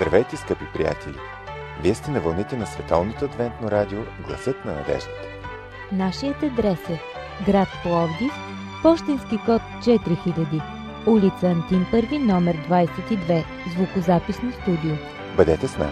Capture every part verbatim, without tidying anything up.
Здравейте, скъпи приятели! Вие сте на вълните на Световното адвентно радио Гласът на надеждата. Нашият адрес е град Пловдив, пощенски код четири хиляди, улица Антим първи, номер двадесет и две, звукозаписно студио. Бъдете с нас!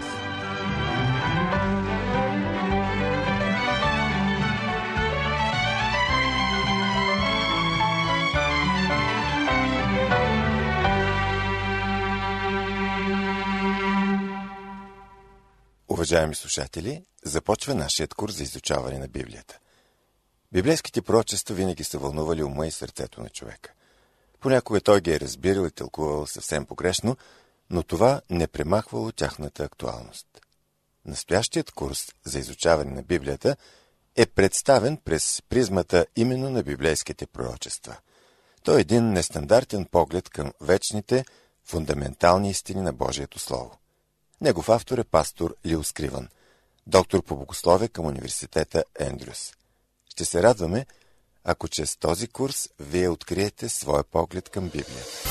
Уважаеми слушатели, започва нашият курс за изучаване на Библията. Библейските пророчества винаги са вълнували ума и сърцето на човека. Понякога той ги е разбирал и тълкувал съвсем погрешно, но това не премахвало тяхната актуалност. Настоящият курс за изучаване на Библията е представен през призмата именно на библейските пророчества. Той е един нестандартен поглед към вечните, фундаментални истини на Божието Слово. Негов автор е пастор Лил Скривън, доктор по богословие към университета Ендрюс. Ще се радваме, ако чрез този курс вие откриете своя поглед към Библията.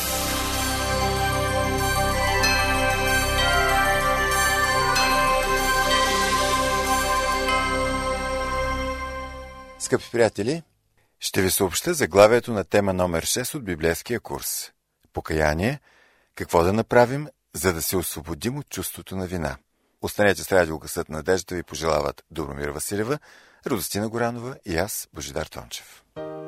Скъпи приятели, ще ви съобща заглавието на тема номер шест от библейския курс. Покаяние – какво да направим, за да се освободим от чувството на вина. Останете с радио Гласът на надеждата ви пожелават Добромира Василева, Радостина Горанова и аз, Божидар Тончев.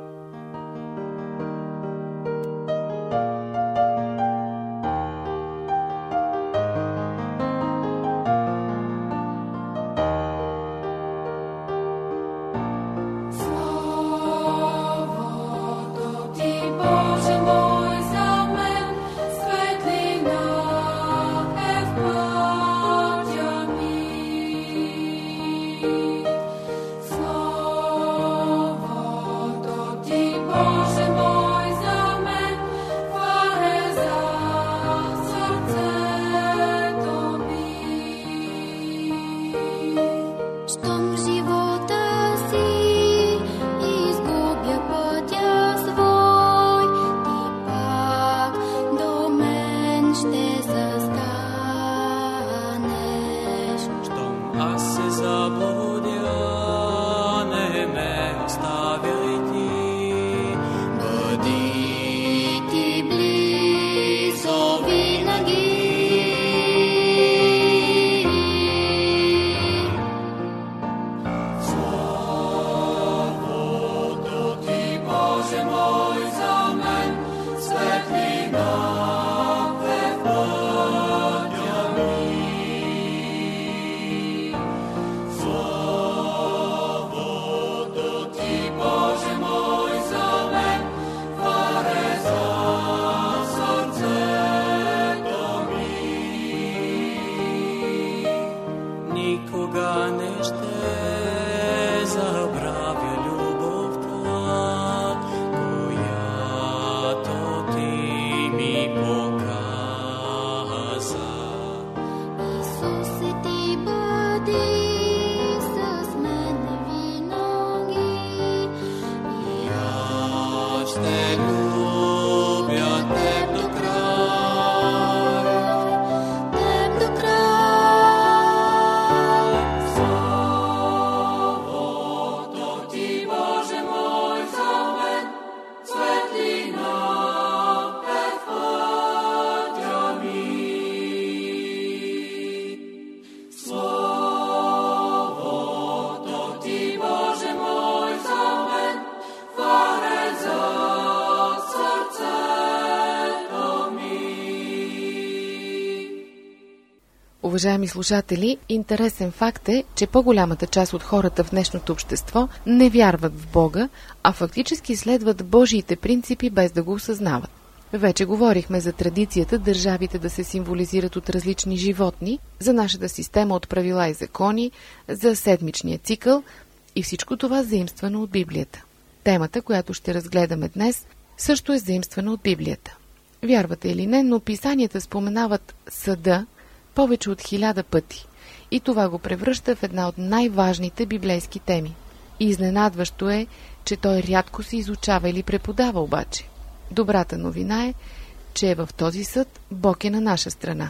Уважаеми слушатели, интересен факт е, че по-голямата част от хората в днешното общество не вярват в Бога, а фактически следват Божиите принципи без да го осъзнават. Вече говорихме за традицията държавите да се символизират от различни животни, за нашата система от правила и закони, за седмичния цикъл и всичко това заимствано от Библията. Темата, която ще разгледаме днес, също е заимствана от Библията. Вярвате или не, но писанията споменават съда повече от хиляда пъти и това го превръща в една от най-важните библейски теми. И изненадващо е, че той рядко се изучава или преподава обаче. Добрата новина е, че в този съд Бог е на наша страна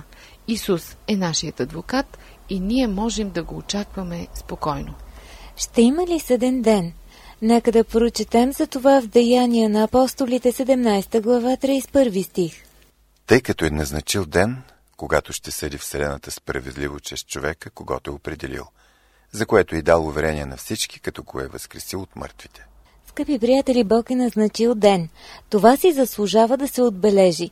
Исус е нашият адвокат и ние можем да го очакваме спокойно. Ще има ли съден ден? Нека да прочетем за това в Деяния на апостолите, седемнадесета глава, тридесет и първи стих. Тъй като е назначил ден, когато ще съди вселената справедливо чрез човека, когото е определил, за което и дал уверение на всички, като го е възкресил от мъртвите. Скъпи приятели, Бог е назначил ден. Това си заслужава да се отбележи.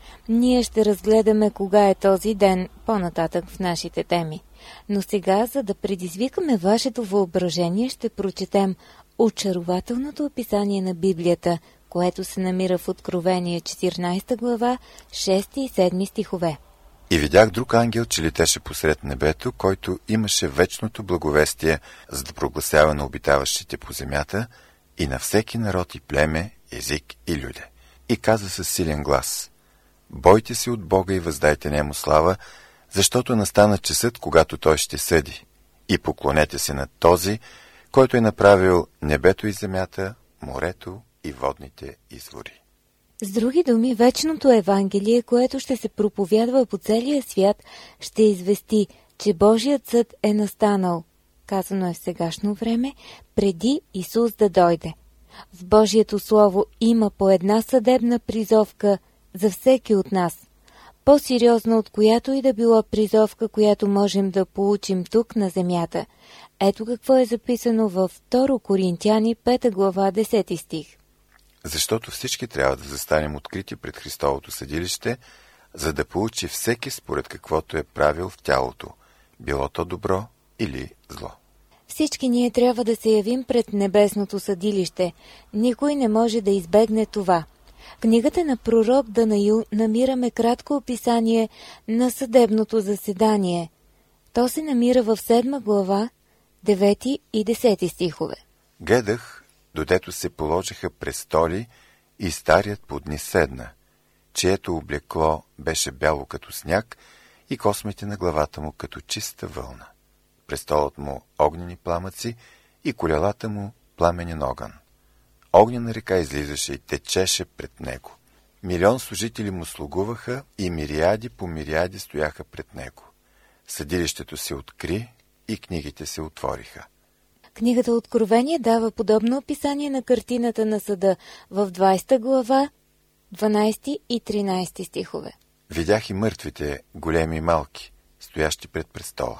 Ние ще разгледаме кога е този ден по-нататък в нашите теми. Но сега, за да предизвикаме вашето въображение, ще прочетем очарователното описание на Библията, което се намира в Откровение четиринадесета глава, шести и седми стихове. И видях друг ангел, че летеше посред небето, който имаше вечното благовестие, за да прогласява на обитаващите по земята и на всеки народ и племе, език и люде. И каза със силен глас: бойте се от Бога и въздайте нему слава, защото настана часът, когато той ще съди. И поклонете се на този, който е направил небето и земята, морето и водните извори. С други думи, вечното Евангелие, което ще се проповядва по целия свят, ще извести, че Божият съд е настанал, казано е в сегашно време, преди Исус да дойде. В Божието Слово има по една съдебна призовка за всеки от нас, по-сериозна от която и да била призовка, която можем да получим тук на земята. Ето какво е записано във втора Коринтяни, пета глава, десети стих. Защото всички трябва да застанем открити пред Христовото съдилище, за да получи всеки според каквото е правил в тялото, било то добро или зло. Всички ние трябва да се явим пред небесното съдилище. Никой не може да избегне това. В книгата на пророк Данаил намираме кратко описание на съдебното заседание. То се намира в седма глава, девети и десети стихове. Гледах, додето се положиха престоли и старият под ни седна, чието облекло беше бяло като сняг и космите на главата му като чиста вълна. Престолът му огнени пламъци и колелата му пламенен огън. Огнена река излизаше и течеше пред него. Милион служители му слугуваха и мириади по мириади стояха пред него. Съдилището се откри и книгите се отвориха. Книгата Откровение дава подобно описание на картината на съда в двадесета глава, дванадесети и тринадесети стихове. Видях и мъртвите, големи и малки, стоящи пред престола.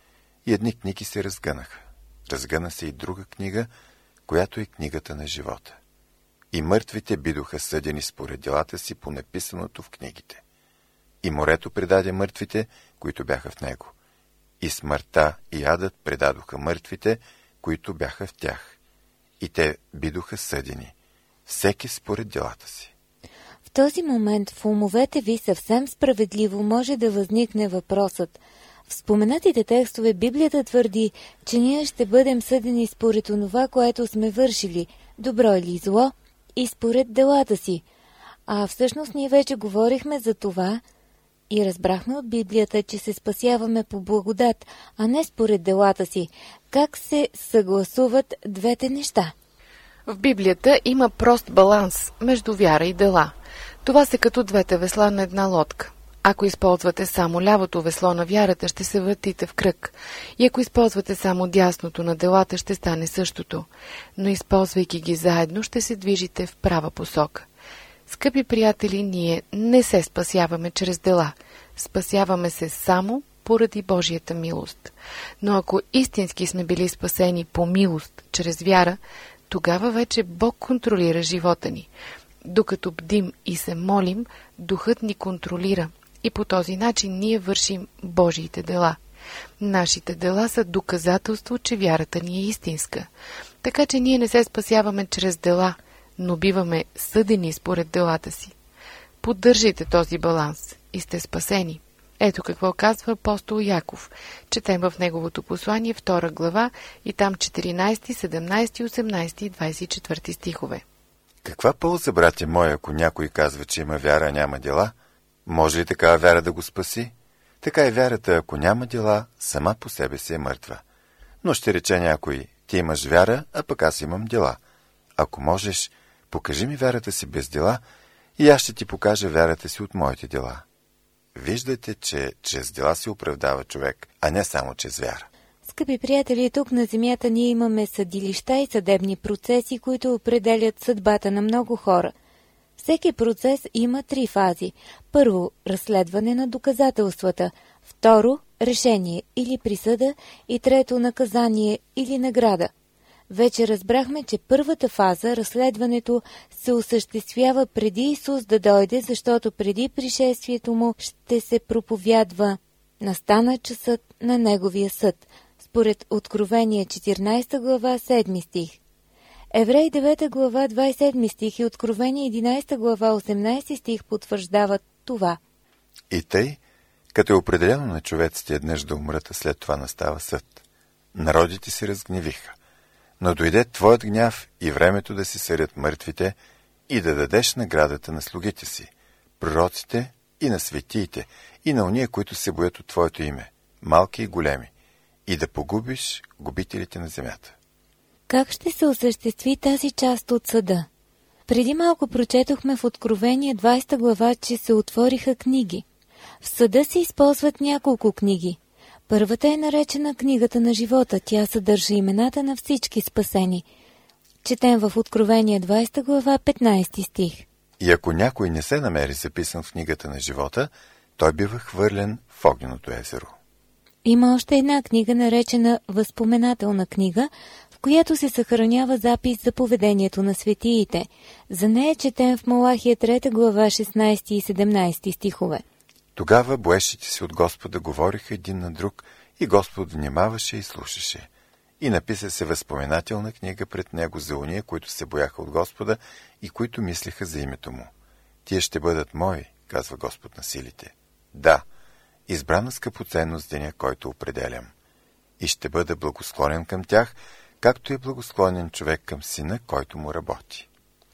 И едни книги се разгънаха. Разгъна се и друга книга, която е книгата на живота. И мъртвите бидоха съдени според делата си по написаното в книгите. И морето предаде мъртвите, които бяха в него. И смъртта и адът предадоха мъртвите, които бяха в тях. И те бидоха съдени, всеки според делата си. В този момент в умовете ви съвсем справедливо може да възникне въпросът. В споменатите текстове Библията твърди, че ние ще бъдем съдени според онова, което сме вършили, добро или зло, и според делата си. А всъщност ние вече говорихме за това и разбрахме от Библията, че се спасяваме по благодат, а не според делата си. Как се съгласуват двете неща? В Библията има прост баланс между вяра и дела. Това са като двете весла на една лодка. Ако използвате само лявото весло на вярата, ще се въртите в кръг. И ако използвате само дясното на делата, ще стане същото. Но използвайки ги заедно, ще се движите в права посока. Скъпи приятели, ние не се спасяваме чрез дела. Спасяваме се само поради Божията милост. Но ако истински сме били спасени по милост, чрез вяра, тогава вече Бог контролира живота ни. Докато бдим и се молим, Духът ни контролира. И по този начин ние вършим Божиите дела. Нашите дела са доказателство, че вярата ни е истинска. Така че ние не се спасяваме чрез дела, но биваме съдени според делата си. Поддържайте този баланс и сте спасени. Ето какво казва апостол Яков. Четем в неговото послание, втора глава, и там четиринадесети, седемнадесети, осемнадесети и двадесет и четвърти стихове. Каква полза, братя мои, ако някой казва, че има вяра, а няма дела? Може ли такава вяра да го спаси? Така и вярата, ако няма дела, сама по себе си е мъртва. Но ще рече някой: ти имаш вяра, а пък аз имам дела. Ако можеш, покажи ми вярата си без дела и аз ще ти покажа вярата си от моите дела. виждате, че чрез дела се оправдава човек, а не само чрез вяра. Скъпи приятели, тук на земята ние имаме съдилища и съдебни процеси, които определят съдбата на много хора. Всеки процес има три фази. Първо, разследване на доказателствата. Второ, решение или присъда. И трето, наказание или награда. Вече разбрахме, че първата фаза, разследването, се осъществява преди Исус да дойде, защото преди пришествието му ще се проповядва настана часът на Неговия съд, според Откровение четиринадесета глава седми стих. Евреи девета глава двадесет и седми стих и Откровение единадесета глава осемнадесети стих потвърждават това. И тъй, като е определено на човеците еднъж да умрат, а след това настава съд. Народите се разгневиха. Но дойде твоят гняв и времето да си съдят мъртвите и да дадеш наградата на слугите си, пророците и на светиите, и на ония, които се боят от твоето име, малки и големи, и да погубиш губителите на земята. Как ще се осъществи тази част от съда? Преди малко прочетохме в Откровение двадесета глава, че се отвориха книги. В съда се използват няколко книги. Първата е наречена книгата на живота. Тя съдържа имената на всички спасени. Четем в Откровение двадесета глава петнадесети стих. И ако някой не се намери записан в книгата на живота, той бива хвърлен в огненото езеро. Има още една книга, наречена Възпоменателна книга, в която се съхранява запис за поведението на светиите. За нея четем в Малахия трета глава шестнадесети и седемнадесети стихове. Тогава боещите си от Господа говориха един на друг и Господ внимаваше и слушаше. И написа се възпоменателна книга пред него за уния, които се бояха от Господа и които мислеха за името му. Тие ще бъдат мои, казва Господ на силите. Да, избрана скъпоценност деня, който определям. И ще бъда благосклонен към тях, както е благосклонен човек към сина, който му работи.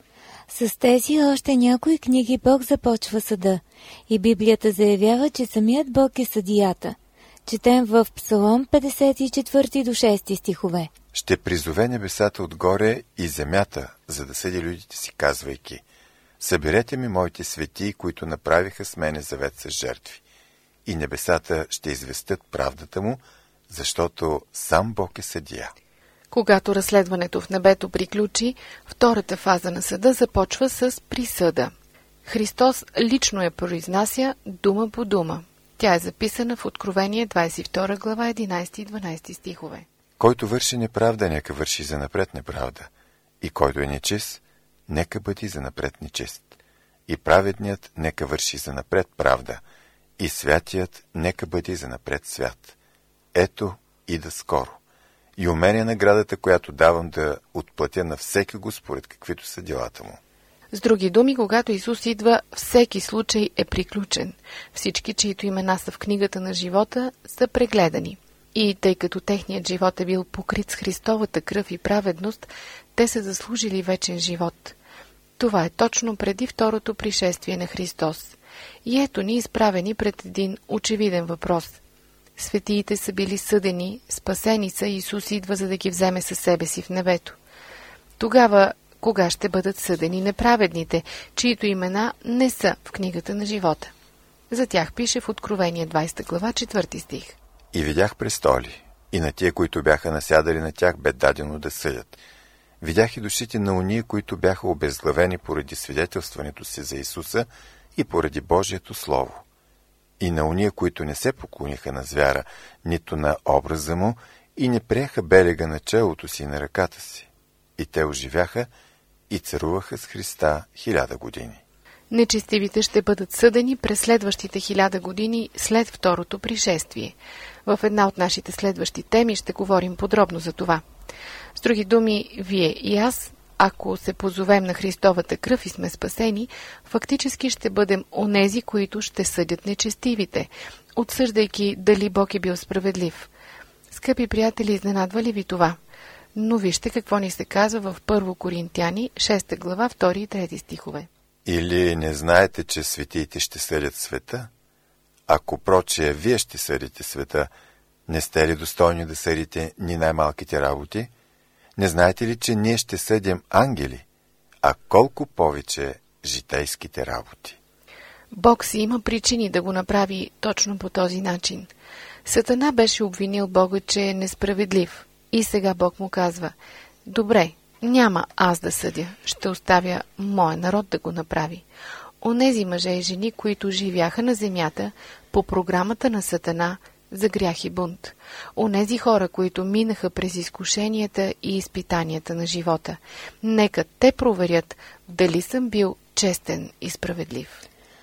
С тези още някои книги Бог започва съда и Библията заявява, че самият Бог е съдията. Четем в Псалом петдесет и четвърти до шести стихове. Ще призове небесата отгоре и земята, за да съди людите си, казвайки: съберете ми моите светии, които направиха с мене завет с жертви. И небесата ще известят правдата му, защото сам Бог е съдия. Когато разследването в небето приключи, втората фаза на съда започва с присъда. Христос лично я произнася дума по дума. Тя е записана в Откровение двадесет и втора глава единадесети и дванадесети стихове. Който върши неправда, нека върши занапред неправда. И който е нечист, нека бъде занапред нечист. И праведният нека върши занапред правда. И святият нека бъде занапред свят. Ето, ида скоро. И у мен е наградата, която давам да отплатя на всеки го според каквито са делата му. С други думи, когато Исус идва, всеки случай е приключен. Всички, чието имена са в книгата на живота, са прегледани. И тъй като техният живот е бил покрит с Христовата кръв и праведност, те са заслужили вечен живот. Това е точно преди второто пришествие на Христос. И ето ни изправени пред един очевиден въпрос. Светиите са били съдени, спасени са и Исус идва, за да ги вземе със себе си в небето. Тогава, кога ще бъдат съдени неправедните, чието имена не са в книгата на живота? За тях пише в Откровение двадесета глава четвърти стих. И видях престоли, и на тия, които бяха насядали на тях, бе дадено да съдят. Видях и душите на уния, които бяха обезглавени поради свидетелстването си за Исуса и поради Божието Слово. И на уния, които не се поклониха на звяра, нито на образа му, и не приеха белега на челото си и на ръката си. И те оживяха и царуваха с Христа хиляда години. Нечестивите ще бъдат съдени през следващите хиляда години след второто пришествие. В една от нашите следващи теми ще говорим подробно за това. С други думи, вие и аз, ако се позовем на Христовата кръв и сме спасени, фактически ще бъдем онези, които ще съдят нечестивите, отсъждайки дали Бог е бил справедлив. Скъпи приятели, изненадва ли ви това? Но вижте какво ни се казва в Първо Коринтяни, шеста глава, втори и трети стихове. Или не знаете, че светиите ще съдят света? Ако прочее вие ще съдите света, не сте ли достойни да съдите ни най-малките работи? Не знаете ли, че ние ще съдим ангели, а колко повече житейските работи? Бог си има причини да го направи точно по този начин. Сатана беше обвинил Бога, че е несправедлив. И сега Бог му казва: добре, няма аз да съдя, ще оставя моя народ да го направи. Онези мъже и жени, които живяха на земята по програмата на Сатана за грях и бунт. Онези хора, които минаха през изкушенията и изпитанията на живота. Нека те проверят дали съм бил честен и справедлив.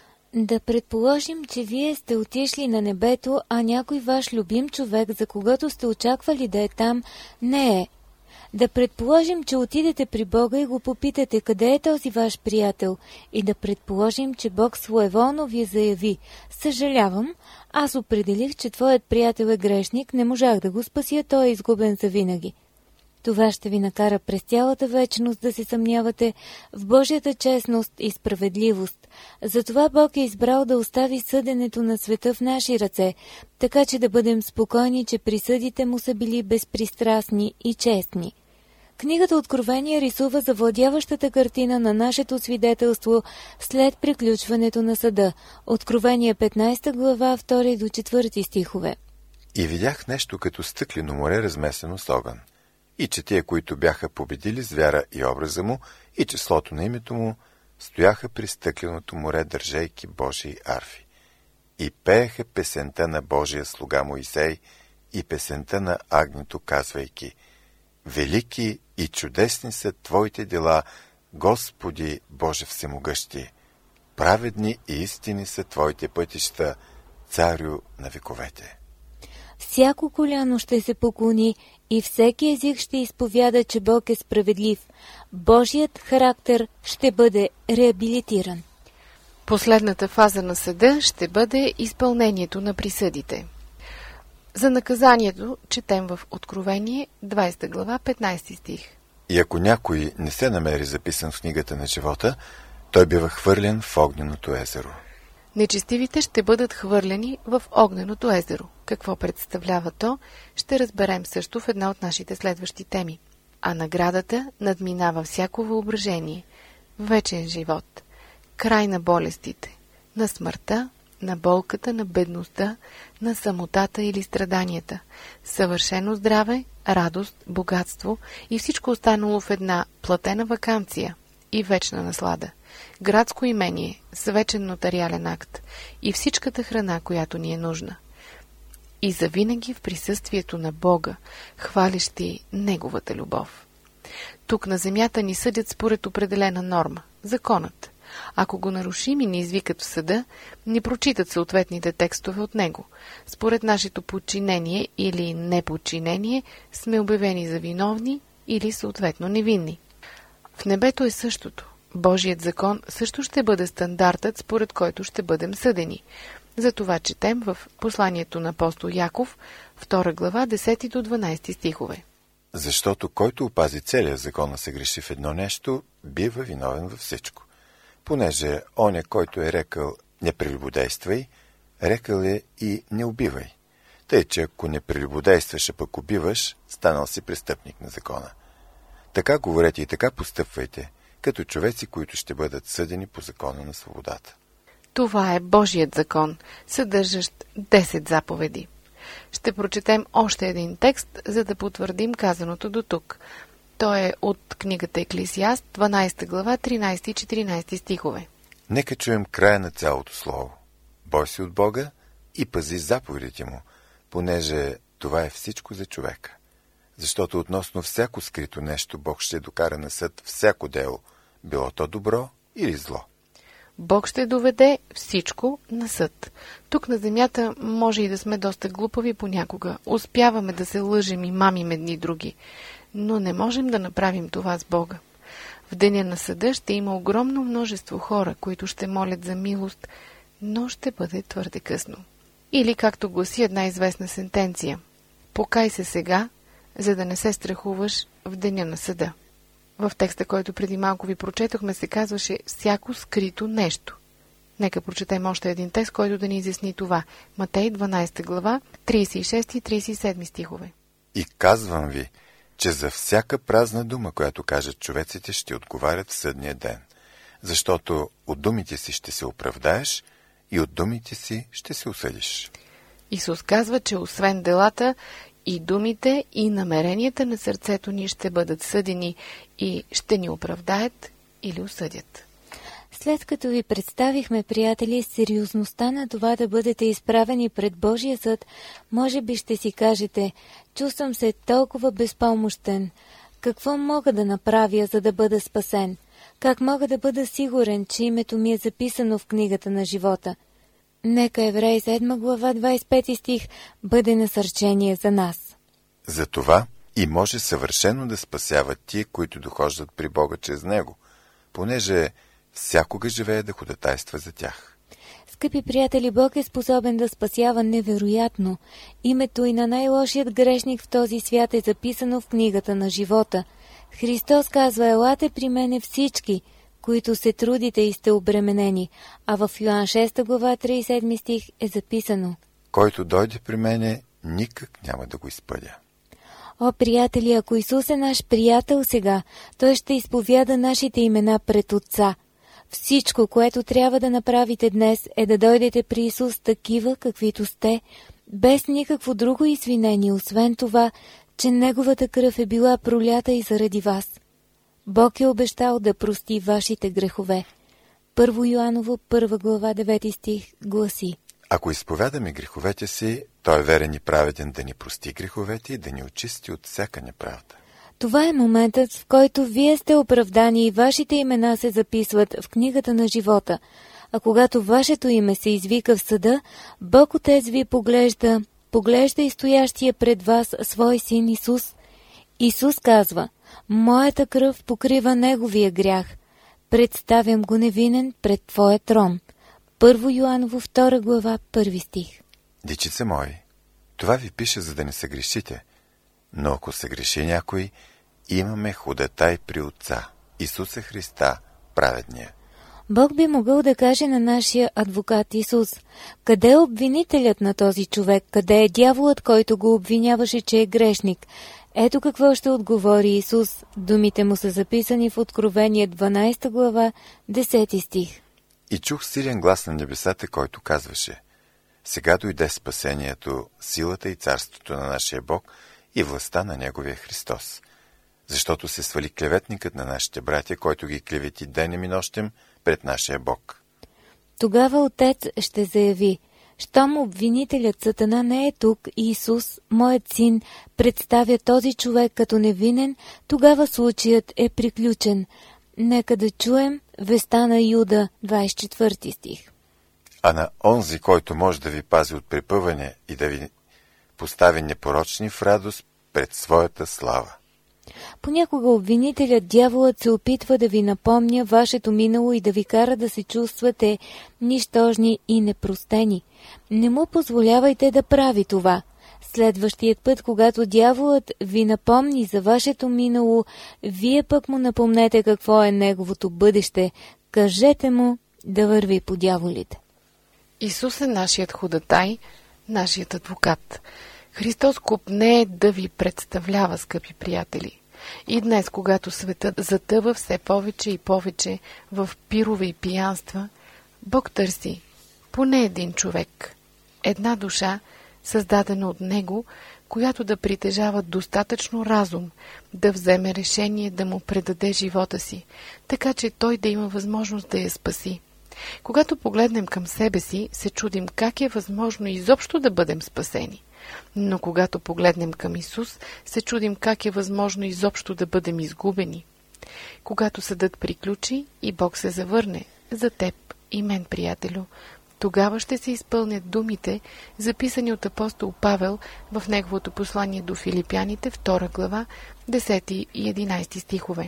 Да предположим, че вие сте отишли на небето, а някой ваш любим човек, за когото сте очаквали да е там, не е. Да предположим, че отидете при Бога и го попитате къде е този ваш приятел, и да предположим, че Бог своеволно ви заяви: съжалявам, аз определих, че твоят приятел е грешник, не можах да го спася, той е изгубен завинаги. Това ще ви накара през цялата вечност да се съмнявате в Божията честност и справедливост. Затова Бог е избрал да остави съденето на света в наши ръце, така че да бъдем спокойни, че присъдите му са били безпристрастни и честни. Книгата Откровение рисува завладяващата картина на нашето свидетелство след приключването на съда. Откровение петнайсета глава, втори до четвърти стихове. И видях нещо като стъклено море, размесено с огън. И че тия, които бяха победили звяра и образа му, и числото на името му, стояха при стъкленото море, държейки Божии арфи. И пееха песента на Божия слуга Моисей и песента на агнето, казвайки: велики и чудесни са Твоите дела, Господи Боже всемогъщи. Праведни и истини са Твоите пътища, Царю на вековете. Всяко коляно ще се поклони и всеки език ще изповяда, че Бог е справедлив. Божият характер ще бъде реабилитиран. Последната фаза на съда ще бъде изпълнението на присъдите. За наказанието четем в Откровение двайсета глава, петнайсти стих. И ако някой не се намери записан в книгата на живота, той бива хвърлен в огненото езеро. Нечестивите ще бъдат хвърлени в огненото езеро. Какво представлява то, ще разберем също в една от нашите следващи теми. А наградата надминава всяко въображение. Вечен живот, край на болестите, на смъртта, на болката, на бедността, на самотата или страданията, съвършено здраве, радост, богатство и всичко останало в една платена ваканция и вечна наслада, градско имение с вечен нотариален акт и всичката храна, която ни е нужна. И завинаги в присъствието на Бога, хвалещи Неговата любов. Тук на земята ни съдят според определена норма – законът. Ако го нарушим и ни извикат в съда, ни прочитат съответните текстове от него. Според нашето подчинение или неподчинение сме обявени за виновни или съответно невинни. В небето е същото. Божият закон също ще бъде стандартът, според който ще бъдем съдени. Затова четем в посланието на апостол Яков, втора глава, десети до дванайсти стихове. Защото който опази целия закон, а се греши в едно нещо, бива виновен във всичко. Понеже оня, който е рекал не прелюбодействай, рекал е и не убивай. Тъй, че ако не прелюбодействаш, а пък убиваш, станал си престъпник на закона. Така говорете и така постъпвайте, като човеци, които ще бъдат съдени по закона на свободата. Това е Божият закон, съдържащ десет заповеди. Ще прочетем още един текст, за да потвърдим казаното до тук. Той е от книгата Еклесиаст, дванайсета глава, тринайсти и четиринайсти стихове. Нека чуем края на цялото слово. Бой се от Бога и пази заповедите му, понеже това е всичко за човека. Защото относно всяко скрито нещо Бог ще докара на съд всяко дело, било то добро или зло. Бог ще доведе всичко на съд. Тук на земята може и да сме доста глупави понякога. Успяваме да се лъжем и мамим едни други. Но не можем да направим това с Бога. В деня на съда ще има огромно множество хора, които ще молят за милост, но ще бъде твърде късно. Или, както гласи една известна сентенция: покай се сега, за да не се страхуваш в деня на съда. В текста, който преди малко ви прочетохме, се казваше всяко скрито нещо. Нека прочетем още един текст, който да ни изясни това. Матей дванайсета глава, трийсет и шести и трийсет и седми стихове. И казвам ви, че за всяка празна дума, която кажат човеците, ще отговарят в съдния ден. Защото от думите си ще се оправдаеш и от думите си ще се осъдиш. Исус казва, че освен делата, и думите, и намеренията на сърцето ни ще бъдат съдени и ще ни оправдаят или осъдят. След като ви представихме, приятели, сериозността на това да бъдете изправени пред Божия съд, може би ще си кажете: чувствам се толкова безпомощен. Какво мога да направя, за да бъда спасен? Как мога да бъда сигурен, че името ми е записано в книгата на живота? Нека Евреи седма глава двадесет и пети стих бъде насърчение за нас. Затова и може съвършено да спасяват тия, които дохождат при Бога чрез Него, понеже всякога живее да ходатайства за тях. Скъпи приятели, Бог е способен да спасява невероятно. Името и на най-лошият грешник в този свят е записано в книгата на живота. Христос казва: елате при мене всички, които се трудите и сте обременени, а в Йоан шеста глава тридесет и седми стих е записано: който дойде при мене, никак няма да го изпъдя. О, приятели, ако Исус е наш приятел сега, Той ще изповяда нашите имена пред Отца. Всичко, което трябва да направите днес, е да дойдете при Исус такива, каквито сте, без никакво друго извинение, освен това, че Неговата кръв е била пролята и заради вас. Бог е обещал да прости вашите грехове. Първо Йоаново, първа глава, девети стих гласи: ако изповядаме греховете си, Той е верен и праведен да ни прости греховете и да ни очисти от всяка неправда. Това е моментът, в който вие сте оправдани и вашите имена се записват в книгата на живота. А когато вашето име се извика в съда, Бог Отец ви поглежда, поглежда и стоящия пред вас свой син Исус. Исус казва: моята кръв покрива неговия грях. Представям го невинен пред Твоя трон. Първо Йоаново, втора глава, първи стих. Дечица мои, това ви пише, за да не се грешите. Но ако се греши някой, имаме ходатай при Отца, Исуса Христа, праведния. Бог би могъл да каже на нашия адвокат Исус: къде е обвинителят на този човек? Къде е дяволът, който го обвиняваше, че е грешник? Ето какво ще отговори Исус. Думите му са записани в Откровение дванадесета глава, десети стих. И чух силен глас на небесата, който казваше: сега дойде спасението, силата и царството на нашия Бог и властта на Неговия Христос. Защото се свали клеветникът на нашите братя, който ги клевети денем и нощем пред нашия Бог. Тогава Отец ще заяви: щом обвинителят Сатана не е тук и Исус, моят син, представя този човек като невинен, тогава случаят е приключен. Нека да чуем веста на Юда, двадесет и четвърти стих. А на онзи, който може да ви пази от препъване и да ви постави непорочни в радост пред своята слава. Понякога обвинителят, дяволът, се опитва да ви напомня вашето минало и да ви кара да се чувствате нищожни и непростени. Не му позволявайте да прави това. Следващият път, когато дяволът ви напомни за вашето минало, вие пък му напомнете какво е неговото бъдеще. Кажете му да върви по дяволите. Исус е нашият ходатай, нашият адвокат. Христос копнее да ви представлява, скъпи приятели. И днес, когато светът затъва все повече и повече в пирове и пиянства, Бог търси поне един човек, една душа, създадена от Него, която да притежава достатъчно разум, да вземе решение да му предаде живота си, така че той да има възможност да я спаси. Когато погледнем към себе си, се чудим как е възможно изобщо да бъдем спасени. Но когато погледнем към Исус, се чудим как е възможно изобщо да бъдем изгубени. Когато съдът приключи и Бог се завърне за теб и мен, приятелю, тогава ще се изпълнят думите, записани от апостол Павел в неговото послание до Филипяните, втора глава, десети и единадесети стихове.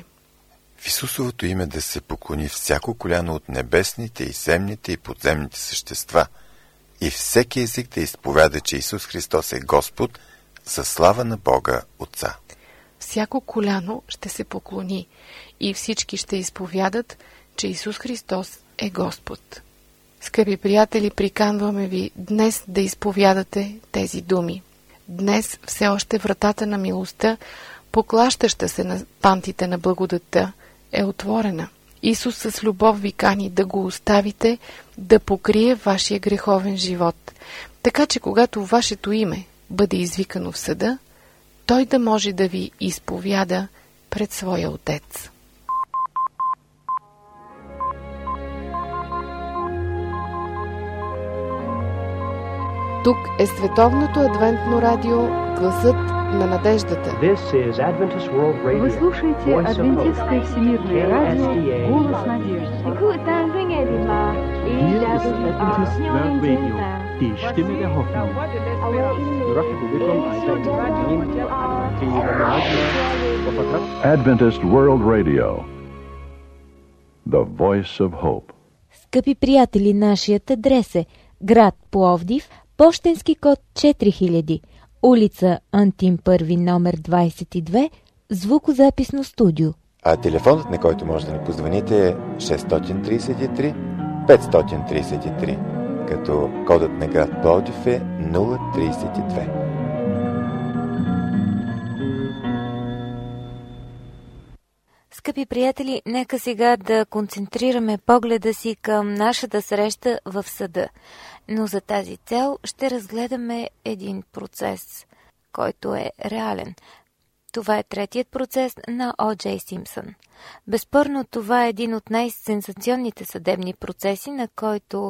В Исусовото име да се поклони всяко коляно от небесните и земните и подземните същества и всеки език да изповяда, че Исус Христос е Господ, за слава на Бога Отца. Всяко коляно ще се поклони и всички ще изповядат, че Исус Христос е Господ. Скъпи приятели, приканваме ви днес да изповядате тези думи. Днес все още вратата на милостта, поклащаща се на пантите на благодатта, е отворена. Исус с любов ви кани да го оставите да покрие вашия греховен живот, така че когато вашето име бъде извикано в съда, той да може да ви изповяда пред своя Отец. Тук е Световното адвентно радио, гласът на надеждата. Вы слушаете Адвентистское всемирное радио «Голос надежды». Adventist World Radio, the voice of hope. Скъпи приятели, нашият адрес е град Пловдив, пощенски код четири хиляди, улица Антим първи, номер двадесет и две, звукозаписно студио. А телефонът, на който може да ни позвоните, е шест три три пет три три, като кодът на град Пловдив е нула тридесет и две. Скъпи приятели, нека сега да концентрираме погледа си към нашата среща в съда. Но за тази цел ще разгледаме един процес, който е реален. Това е третият процес на О Джей Симпсън. Безспорно, това е един от най-сенсационните съдебни процеси, на който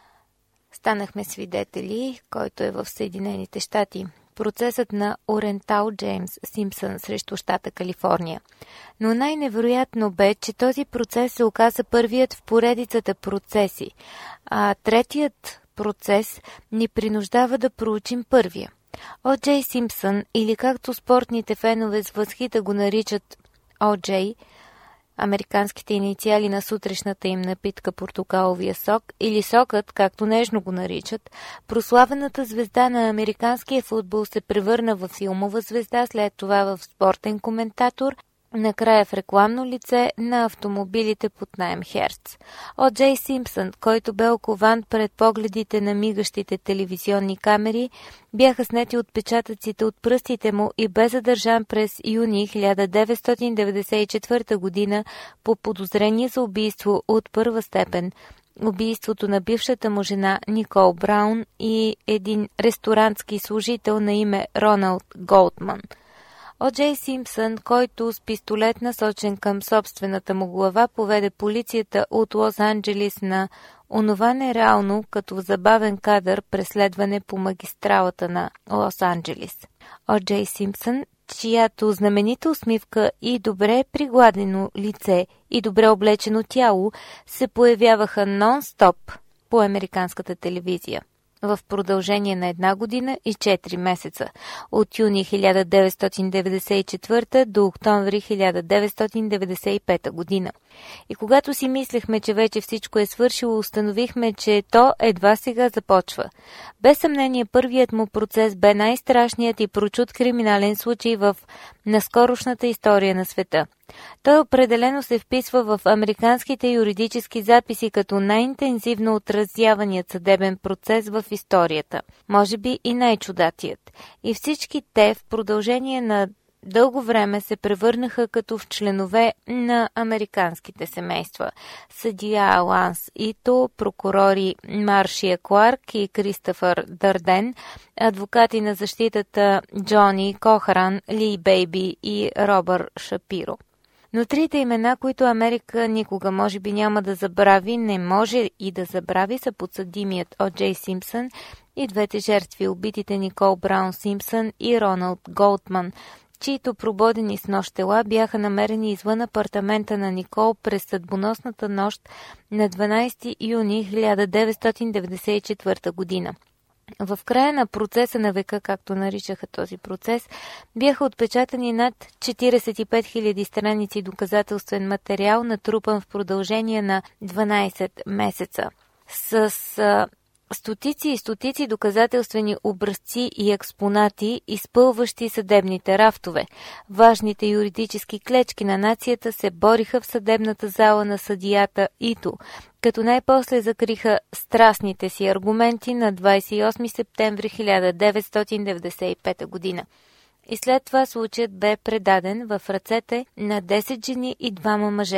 станахме свидетели, който е в Съединените щати. Процесът на Орентал Джеймс Симпсън срещу щата Калифорния. Но най-невероятно бе, че този процес се оказа първият в поредицата процеси, а третият процес ни принуждава да проучим първия. О Джей Симпсън, или както спортните фенове с възхита го наричат О Джей, американските инициали на сутрешната им напитка портокаловия сок, или сокът, както нежно го наричат, прославената звезда на американския футбол се превърна в филмова звезда, след това в спортен коментатор, накрая в рекламно лице на автомобилите под наем Херц. О Джей Симпсън, който бе окован пред погледите на мигащите телевизионни камери, бяха снети отпечатъците от пръстите му и бе задържан през юни хиляда деветстотин деветдесет и четвърта година по подозрение за убийство от първа степен, убийството на бившата му жена Никол Браун и един ресторантски служител на име Роналд Голдман. О Джей Симпсън, който с пистолет насочен към собствената му глава поведе полицията от Лос-Анджелис на онова нереално като забавен кадър преследване по магистралата на Лос-Анджелис. О Джей Симпсън, чиято знаменита усмивка и добре пригладено лице и добре облечено тяло се появяваха нон-стоп по американската телевизия в продължение на една година и четири месеца, от юни хиляда деветстотин деветдесет и четвърта до октомври хиляда деветстотин деветдесет и пета година. И когато си мислехме, че вече всичко е свършило, установихме, че то едва сега започва. Без съмнение, първият му процес бе най-страшният и прочут криминален случай в наскорошната история на света. Той определено се вписва в американските юридически записи като най-интензивно отразяваният съдебен процес в историята, може би и най-чудатият. И всички те в продължение на дълго време се превърнаха като в членове на американските семейства. Съдия Ланс Ито, прокурори Маршия Кларк и Кристофър Дърден, адвокати на защитата Джони Кохаран, Ли Бейби и Робър Шапиро. Но трите имена, които Америка никога може би няма да забрави, не може и да забрави, са подсъдимият О Джей Симпсън и двете жертви, убитите Никол Браун Симпсън и Роналд Голдман, чието прободени с нож тела бяха намерени извън апартамента на Никол през съдбоносната нощ на дванадесети юни хиляда деветстотин деветдесет и четвърта година. В края на процеса на века, както наричаха този процес, бяха отпечатани над четиридесет и пет хиляди страници доказателствен материал, натрупан в продължение на дванадесет месеца. С а, стотици и стотици доказателствени образци и експонати, изпълващи съдебните рафтове. Важните юридически клечки на нацията се бориха в съдебната зала на съдията Ито, като най-после закриха страстните си аргументи на двадесет и осми септември хиляда деветстотин деветдесет и пета година. И след това случаят бе предаден в ръцете на десет жени и двама мъже.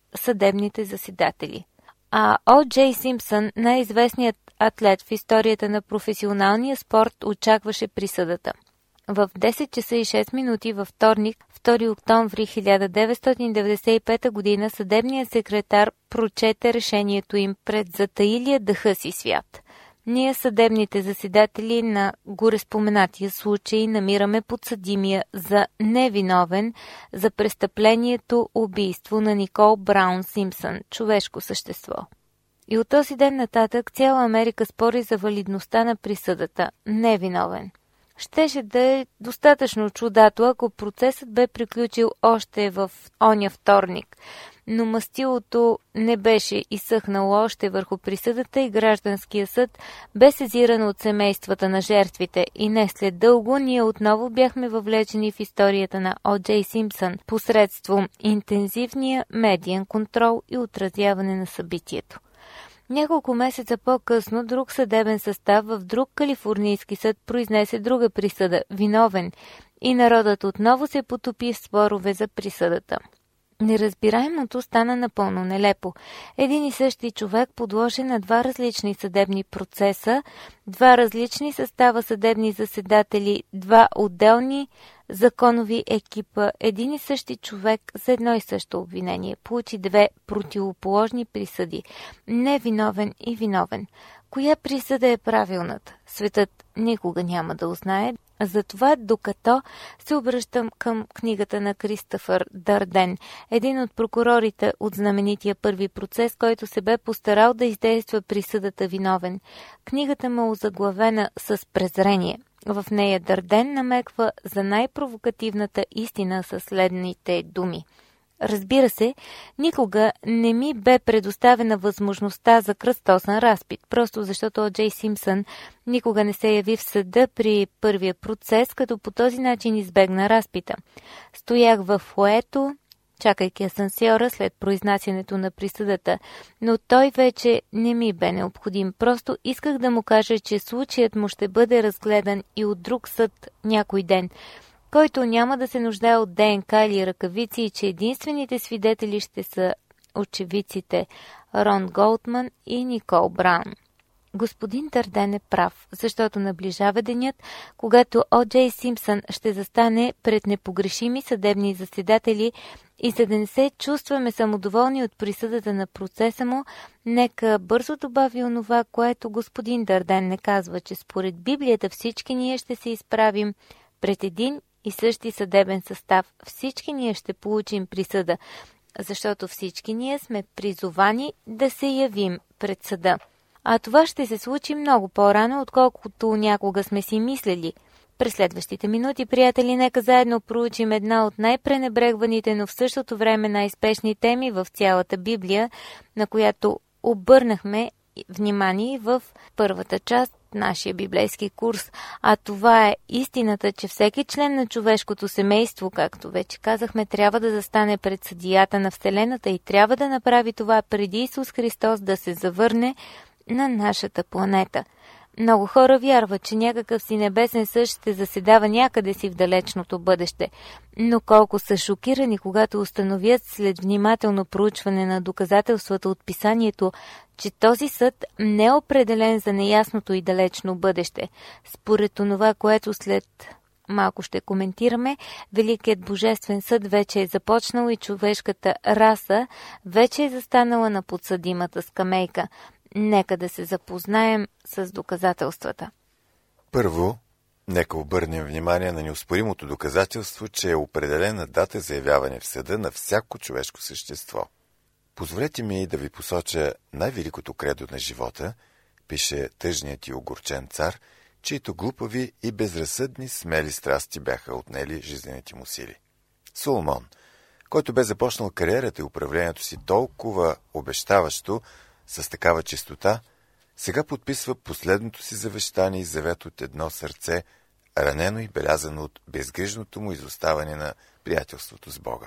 съдебните заседатели. А О. Джей Симпсън, най-известният атлет в историята на професионалния спорт, очакваше присъдата. В десет часа и шест минути във вторник, втори октомври хиляда деветстотин деветдесет и пета година, съдебният секретар прочете решението им пред затаилия дъха си свят. Ние, съдебните заседатели на гореспоменатия случай, намираме подсъдимия за невиновен за престъплението убийство на Никол Браун Симпсън, човешко същество. И от този ден нататък цяла Америка спори за валидността на присъдата невиновен. Щеше да е достатъчно чудато, ако процесът бе приключил още в оня вторник, но мастилото не беше изсъхнало още върху присъдата и гражданския съд бе сезиран от семействата на жертвите и не след дълго ние отново бяхме въвлечени в историята на О. Джей Симпсън посредством интензивния медиен контрол и отразяване на събитието. Няколко месеца по-късно друг съдебен състав в друг калифорнийски съд произнесе друга присъда – виновен, и народът отново се потопи в спорове за присъдата. Неразбираемото стана напълно нелепо. Един и същи човек подложен на два различни съдебни процеса, два различни състава съдебни заседатели, два отделни законови екипа, един и същи човек за едно и също обвинение получи две противоположни присъди – невиновен и виновен. Коя присъда е правилната? Светът никога няма да узнае. Затова, докато се обръщам към книгата на Кристофър Дърден, един от прокурорите от знаменития първи процес, който се бе постарал да издейства присъдата виновен. Книгата му е озаглавена с презрение. В нея Дърден намеква за най-провокативната истина със следните думи. Разбира се, никога не ми бе предоставена възможността за кръстосен разпит, просто защото О. Джей Симпсън никога не се яви в съда при първия процес, като по този начин избегна разпита. Стоях в фоето, чакайки асансьора след произнасянето на присъдата, но той вече не ми бе необходим. Просто исках да му кажа, че случаят му ще бъде разгледан и от друг съд някой ден, който няма да се нуждае от ДНК или ръкавици и че единствените свидетели ще са очевидците Рон Голдман и Никол Браун. Господин Дърден е прав, защото наближава денят, когато О. Джей Симпсън ще застане пред непогрешими съдебни заседатели и за да не се чувстваме самодоволни от присъдата на процеса му, нека бързо добави онова, което господин Дърден не казва, че според Библията всички ние ще се изправим пред един и същи съдебен състав. Всички ние ще получим присъда, защото всички ние сме призовани да се явим пред съда. А това ще се случи много по-рано, отколкото някога сме си мислили. През следващите минути, приятели, нека заедно проучим една от най-пренебрегваните, но в същото време най-спешни теми в цялата Библия, на която обърнахме внимание в първата част нашия библейски курс, а това е истината, че всеки член на човешкото семейство, както вече казахме, трябва да застане пред съдията на Вселената и трябва да направи това преди Исус Христос да се завърне на нашата планета. Много хора вярват, че някакъв си небесен съд ще заседава някъде си в далечното бъдеще, но колко са шокирани, когато установят след внимателно проучване на доказателствата от писанието, че този съд не е определен за неясното и далечно бъдеще. Според това, което след малко ще коментираме, Великият Божествен съд вече е започнал и човешката раса вече е застанала на подсъдимата скамейка. Нека да се запознаем с доказателствата. Първо, нека обърнем внимание на неоспоримото доказателство, че е определена дата за явяване в съда на всяко човешко същество. Позволете ми да ви посоча най-великото кредо на живота, пише тъжният и огорчен цар, чието глупави и безразсъдни смели страсти бяха отнели жизнените му сили. Соломон, който бе започнал кариерата и управлението си толкова обещаващо, с такава чистота, сега подписва последното си завещание и завет от едно сърце, ранено и белязано от безгрижното му изоставане на приятелството с Бога.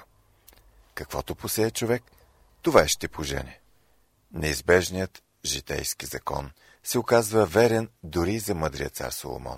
Каквото посее човек, това ще пожене. Неизбежният житейски закон се оказва верен дори за мъдрия цар Соломон.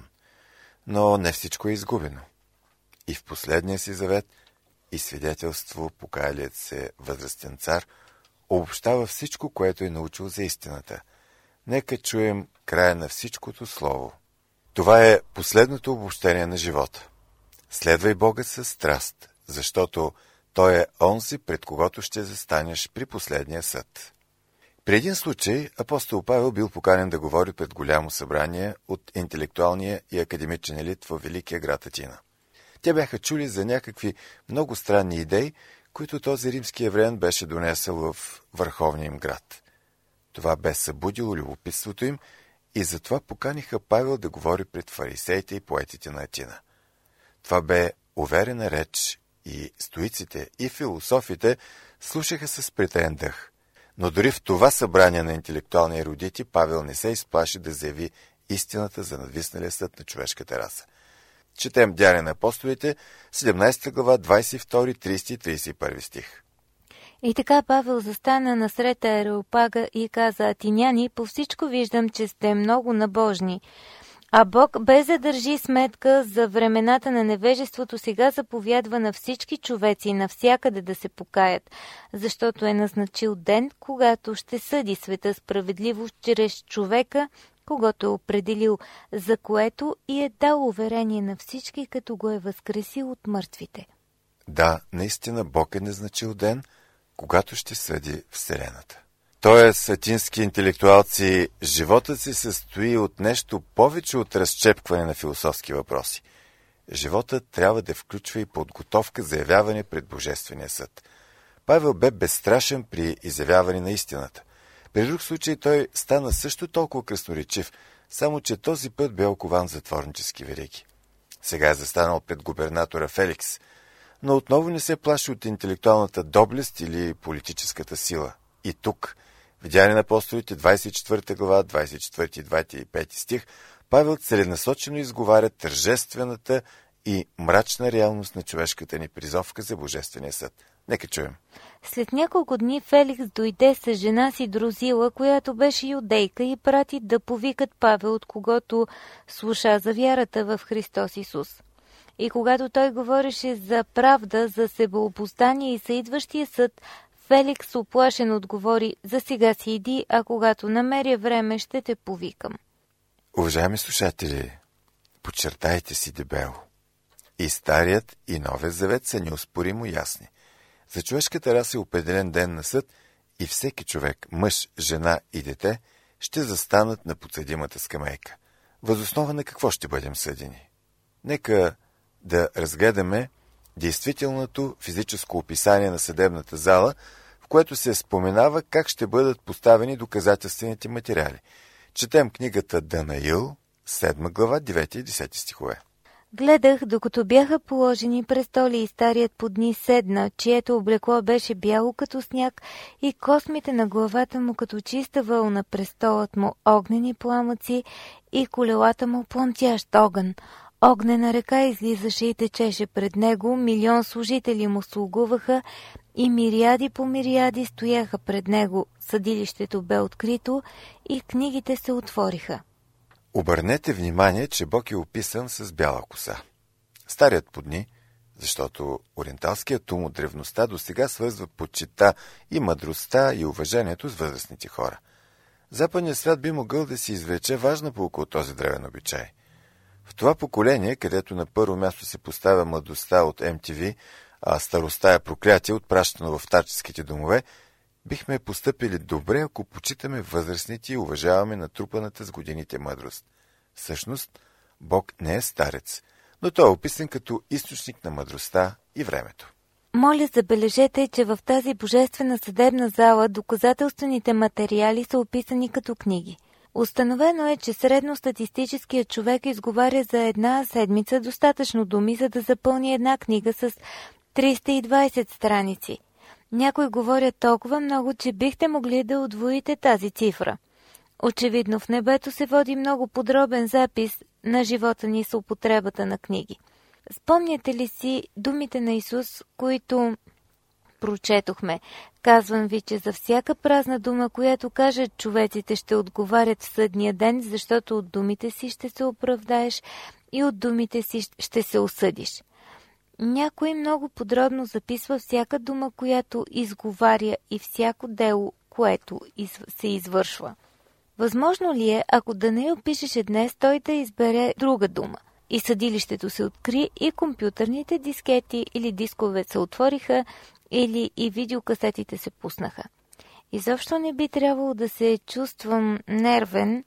Но не всичко е изгубено. И в последния си завет и свидетелство покаялият се възрастен цар обобщава всичко, което е научил за истината. Нека чуем края на всичкото слово. Това е последното обобщение на живота. Следвай Бога със страст, защото Той е онзи, пред когото ще застанеш при последния съд. При един случай апостол Павел бил поканен да говори пред голямо събрание от интелектуалния и академичен елит във великия град Атина. Те бяха чули за някакви много странни идеи, които този римски евреян беше донесъл в върховния им град. Това бе събудило любопитството им и затова поканиха Павел да говори пред фарисеите и поетите на Атина. Това бе уверена реч и стоиците и философите слушаха с притаен дъх. Но дори в това събрание на интелектуални ерудити Павел не се изплаши да заяви истината за надвисналия съд на човешката раса. Четем Деяния на апостолите, седемнадесета глава, двадесет и втори, тридесети и тридесет и първи стих. И така Павел застана насред Ареопага и каза: Атиняни, по всичко виждам, че сте много набожни. А Бог, без да държи сметка за времената на невежеството, сега заповядва на всички човеци навсякъде да се покаят, защото е назначил ден, когато ще съди света справедливо чрез човека, когото е определил, за което и е дал уверение на всички, като го е възкресил от мъртвите. Да, наистина Бог е назначил ден, когато ще съди Вселената. Тоест, атински интелектуалци, животът си състои от нещо повече от разчепкване на философски въпроси. Животът трябва да включва и подготовка за явяване пред Божествения съд. Павел бе безстрашен при изявяване на истината. При друг случай той стана също толкова красноречив, само че този път бе окован затворнически вериги. Сега е застанал пред губернатора Феликс, но отново не се плаши от интелектуалната доблест или политическата сила. И тук, в Деяния на апостолите, двадесет и четвърта глава, двадесет и четвърти и двадесет и пети стих, Павел целенасочено изговаря тържествената и мрачна реалност на човешката ни призовка за Божествения съд. Нека чуем. След няколко дни Феликс дойде с жена си Друзила, която беше юдейка, и прати да повикат Павел, от когото слуша за вярата в Христос Исус. И когато той говореше за правда, за себеобуздание и за идващия съд, Феликс оплашен отговори: за сега си иди, а когато намеря време, ще те повикам. Уважаеми слушатели, подчертайте си дебело. И Старият, и Новият завет са неоспоримо ясни. За човешката раса е определен ден на съд и всеки човек, мъж, жена и дете, ще застанат на подсъдимата скамейка. Въз основа на какво ще бъдем съдени? Нека да разгледаме действителното физическо описание на съдебната зала, в което се споменава как ще бъдат поставени доказателствените материали. Четем книгата Данаил, седма глава, девети и десети стихове. Гледах, докато бяха положени престоли и Старият под дни седна, чието облекло беше бяло като сняг и космите на главата му като чиста вълна, престолът му огнени пламъци и колелата му пламтящ огън. Огнена река излизаше и течеше пред него, милион служители му слугуваха и мириади по мириади стояха пред него. Съдилището бе открито и книгите се отвориха. Обърнете внимание, че Бог е описан с бяла коса. Старият по дни, защото ориенталският ум от древността до сега свързва почита и мъдростта и уважението с възрастните хора. Западният свят би могъл да си извлече важна поука от този древен обичай. В това поколение, където на първо място се поставя младостта от Ем Ти Ви, а старостта е проклятие, отпращано в старческите домове, бихме постъпили добре, ако почитаме възрастните и уважаваме натрупаната с годините мъдрост. Всъщност, Бог не е старец, но той е описан като източник на мъдростта и времето. Моля, забележете, че в тази божествена съдебна зала доказателствените материали са описани като книги. Установено е, че средностатистическият човек изговаря за една седмица достатъчно думи, за да запълни една книга с триста и двадесет страници. Някои говорят толкова много, че бихте могли да удвоите тази цифра. Очевидно в небето се води много подробен запис на живота ни с употребата на книги. Спомняте ли си думите на Исус, които прочетохме? Казвам ви, че за всяка празна дума, която кажат човеците, ще отговарят в съдния ден, защото от думите си ще се оправдаеш и от думите си ще се осъдиш. Някой много подробно записва всяка дума, която изговаря, и всяко дело, което из... се извършва. Възможно ли е, ако Данаил пишеше днес, той да избере друга дума? И съдилището се откри, и компютърните дискети или дискове се отвориха, или и видеокасетите се пуснаха. Изобщо не би трябвало да се чувствам нервен,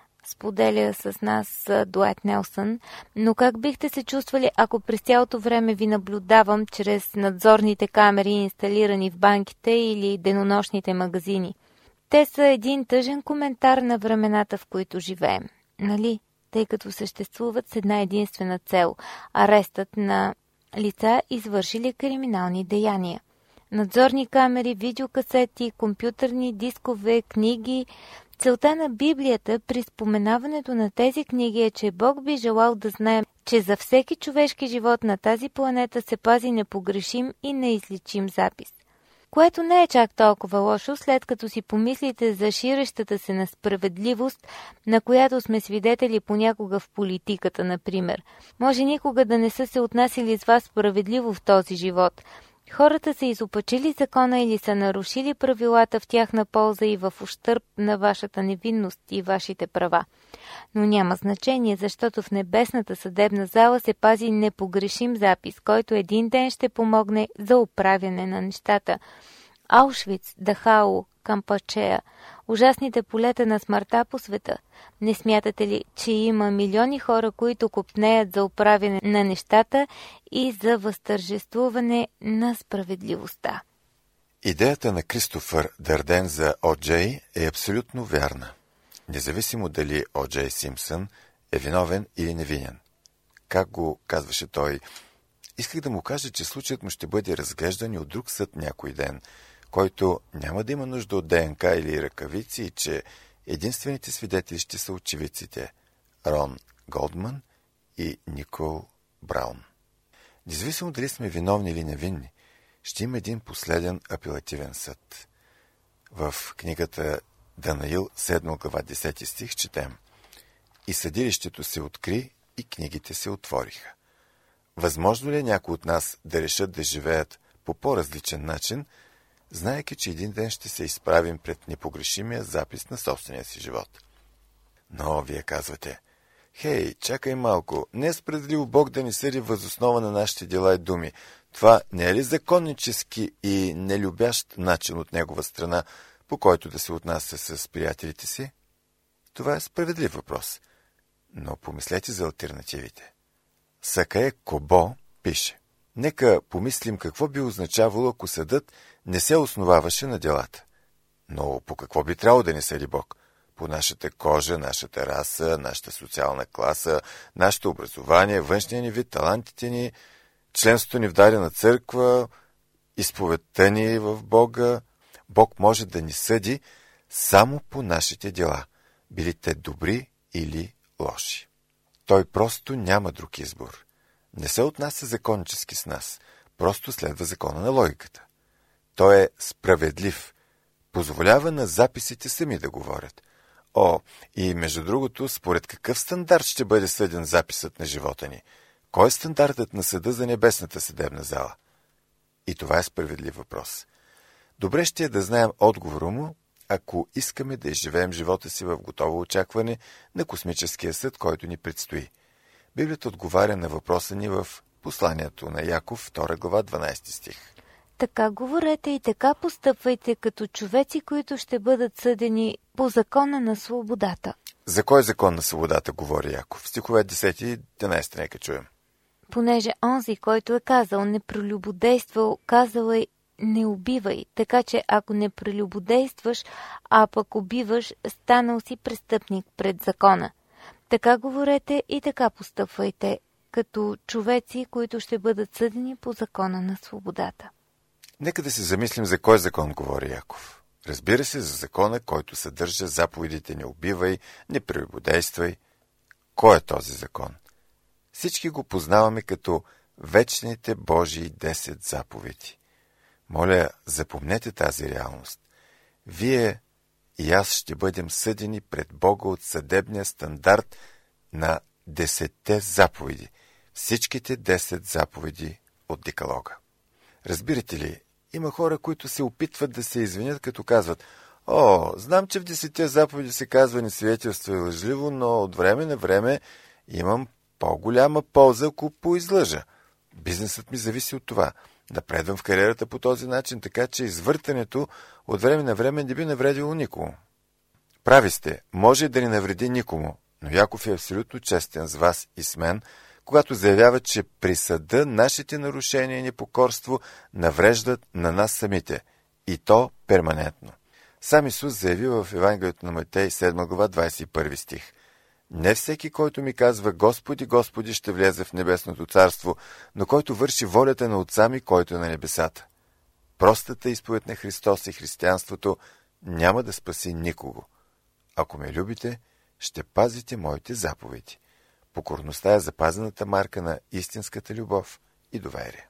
споделя с нас Дуайт Нелсън, но как бихте се чувствали, ако през цялото време ви наблюдавам чрез надзорните камери, инсталирани в банките или денонощните магазини? Те са един тъжен коментар на времената, в които живеем, нали? Тъй като съществуват с една единствена цел – арестът на лица, извършили криминални деяния. Надзорни камери, видеокасети, компютърни дискове, книги. Целта на Библията при споменаването на тези книги е, че Бог би желал да знаем, че за всеки човешки живот на тази планета се пази непогрешим и неизличим запис. Което не е чак толкова лошо, след като си помислите за ширещата се несправедливост, на която сме свидетели понякога в политиката, например. Може никога да не са се отнасяли с вас справедливо в този живот. Хората са изопачили закона или са нарушили правилата в тяхна полза и в ущърб на вашата невинност и вашите права. Но няма значение, защото в небесната съдебна зала се пази непогрешим запис, който един ден ще помогне за оправяне на нещата. Аушвиц, Дахау, Кампачея, ужасните полета на смъртта по света. Не смятате ли, че има милиони хора, които копнеят за оправяне на нещата и за възтържествуване на справедливостта? Идеята на Кристофър Дърден за О Джей е абсолютно вярна. Независимо дали О Джей Симпсън е виновен или невинен. Как го казваше той? Исках да му кажа, че случаят му ще бъде разглеждан и от друг съд някой ден, който няма да има нужда от ДНК или ръкавици, и че единствените свидетели ще са очевидците Рон Голдман и Никол Браун. Независимо дали сме виновни или невинни, ще има един последен апелативен съд. В книгата Данаил, седма глава, десети стих, четем: И съдилището се откри, и книгите се отвориха. Възможно ли е някой от нас да решат да живеят по по-различен начин, знаейки, че един ден ще се изправим пред непогрешимия запис на собствения си живот? Но вие казвате: хей, чакай малко, не е справедливо Бог да ни съди въз основа на нашите дела и думи. Това не е ли законнически и нелюбящ начин от негова страна, по който да се отнася с приятелите си? Това е справедлив въпрос. Но помислете за алтернативите. Сакае Кобо пише: нека помислим какво би означавало, ако съдът не се основаваше на делата. Но по какво би трябвало да ни съди Бог? По нашата кожа, нашата раса, нашата социална класа, нашето образование, външния ни вид, талантите ни, членството ни в дадена църква, изповедта ни в Бога. Бог може да ни съди само по нашите дела, били те добри или лоши. Той просто няма друг избор. Не се отнася законнически с нас, просто следва закона на логиката. Той е справедлив, позволява на записите сами да говорят. О, и между другото, според какъв стандарт ще бъде съден записът на живота ни? Кой е стандартът на съда за небесната съдебна зала? И това е справедлив въпрос. Добре ще е да знаем отговора му, ако искаме да изживеем живота си в готово очакване на космическия съд, който ни предстои. Библията отговаря на въпроса ни в посланието на Яков, втора глава, дванадесети стих. Така говорете и така постъпвайте като човеци, които ще бъдат съдени по закона на свободата. За кой закон на свободата говори Яков? Стихове десети и единадесети, нека чуем. Понеже онзи, който е казал не прелюбодействал, казал е не убивай, така че ако не прелюбодействаш, а пък убиваш, станал си престъпник пред закона. Така говорете и така постъпвайте, като човеци, които ще бъдат съдени по закона на свободата. Нека да се замислим за кой закон говори Яков. Разбира се, за закона, който съдържа заповедите не убивай, не прелюбодействай. Кой е този закон? Всички го познаваме като вечните Божии десет заповеди. Моля, запомнете тази реалност. Вие и аз ще бъдем съдени пред Бога от съдебния стандарт на десетте заповеди. Всичките десет заповеди от Декалога. Разбирате ли, има хора, които се опитват да се извинят, като казват: «О, знам, че в десетте заповеди се казва несвидетелствуй лъжливо, но от време на време имам по-голяма полза, ако поизлъжа. Бизнесът ми зависи от това. Напредвам в кариерата по този начин, така че извъртането от време на време не би навредило никому». Прави сте, може да ни навреди никому, но Яков е абсолютно честен с вас и с мен, когато заявява, че при съда нашите нарушения и непокорство навреждат на нас самите, и то перманентно. Сам Исус заяви в Евангелието на Матей, седма глава, двадесет и първи стих: «Не всеки, който ми казва Господи, Господи, ще влезе в небесното царство, но който върши волята на Отца ми, който е на небесата». Простата изповед на Христос и християнството няма да спаси никого. Ако ме любите, ще пазите моите заповеди. Покорността е запазената марка на истинската любов и доверие.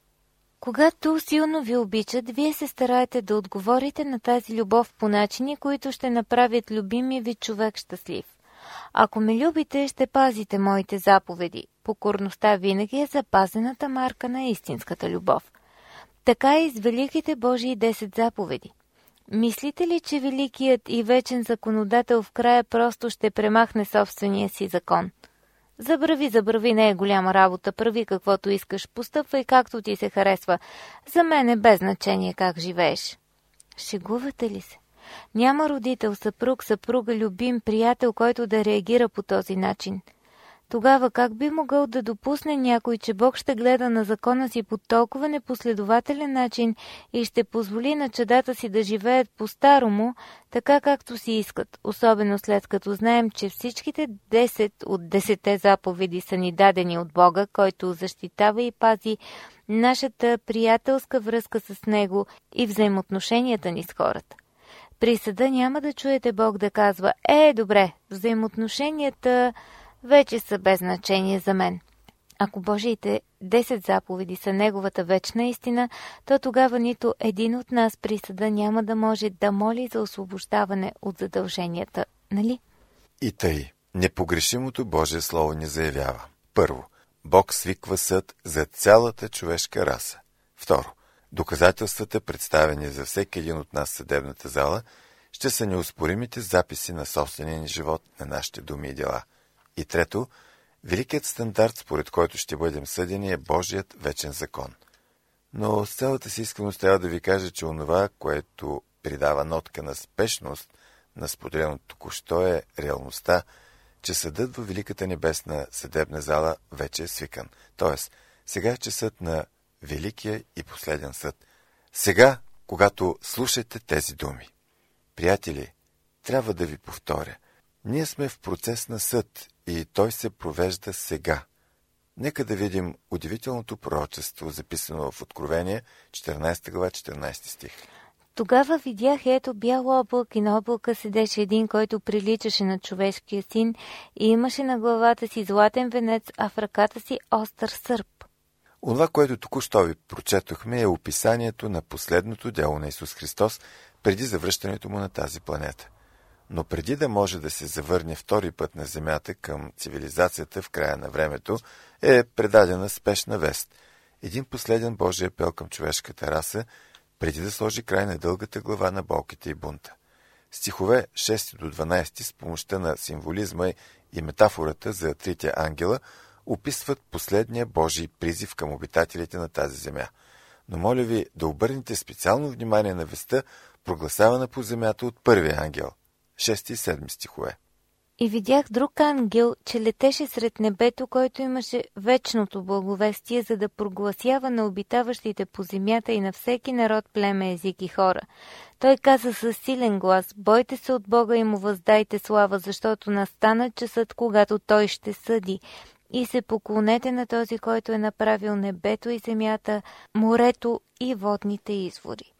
Когато силно ви обичат, вие се стараете да отговорите на тази любов по начини, които ще направят любимия ви човек щастлив. Ако ме любите, ще пазите моите заповеди. Покорността винаги е запазената марка на истинската любов. Така и с великите Божии десет заповеди. Мислите ли, че великият и вечен законодател в края просто ще премахне собствения си закон? Забрави, забрави, не е голяма работа, прави каквото искаш, постъпвай както ти се харесва. За мен е без значение как живееш. Шегувате ли се? Няма родител, съпруг, съпруга, любим, приятел, който да реагира по този начин. Тогава как би могъл да допусне някой, че Бог ще гледа на закона си по толкова непоследователен начин и ще позволи на чадата си да живеят по-старому, така както си искат, особено след като знаем, че всичките десет от десетте заповеди са ни дадени от Бога, който защитава и пази нашата приятелска връзка с Него и взаимоотношенията ни с хората. При съда няма да чуете Бог да казва: «Е, добре, взаимоотношенията вече са без значение за мен». Ако Божиите десет заповеди са Неговата вечна истина, то тогава нито един от нас при съда няма да може да моли за освобождаване от задълженията, нали? И тъй, непогрешимото Божие Слово ни заявява: първо, Бог свиква съд за цялата човешка раса. Второ, доказателствата, представени за всеки един от нас в съдебната зала, ще са неоспоримите записи на собствения ни живот, на нашите думи и дела. И трето, великият стандарт, според който ще бъдем съдени, е Божият вечен закон. Но с цялата си искреност трябва да ви кажа, че онова, което придава нотка на спешност на споделеното току-що, е реалността, че съдът във Великата небесна съдебна зала вече е свикан. Тоест, сега е часът на Великия и последен съд. Сега, когато слушате тези думи. Приятели, трябва да ви повторя. Ние сме в процес на съд и той се провежда сега. Нека да видим удивителното пророчество, записано в Откровение, четиринадесета глава, четиринадесети стих. Тогава видях, ето, бяло облак, и на облака седеше един, който приличаше на човешкия син и имаше на главата си златен венец, а в ръката си остър сърп. Онова, което току-що ви прочетохме, е описанието на последното дело на Исус Христос преди завръщането му на тази планета. Но преди да може да се завърне втори път на Земята към цивилизацията в края на времето, е предадена спешна вест. Един последен Божий апел към човешката раса, преди да сложи край на дългата глава на болките и бунта. Стихове шести до дванадесети с помощта на символизма и метафората за трите ангела описват последния Божий призив към обитателите на тази земя. Но моля ви да обърнете специално внимание на веста, прогласявана по земята от първия ангел. шести и седми стихове. И видях друг ангел, че летеше сред небето, който имаше вечното благовестие, за да прогласява на обитаващите по земята и на всеки народ, племе, език и хора. Той каза със силен глас: «Бойте се от Бога и му въздайте слава, защото настана часът, когато Той ще съди. И се поклонете на този, който е направил небето и земята, морето и водните извори».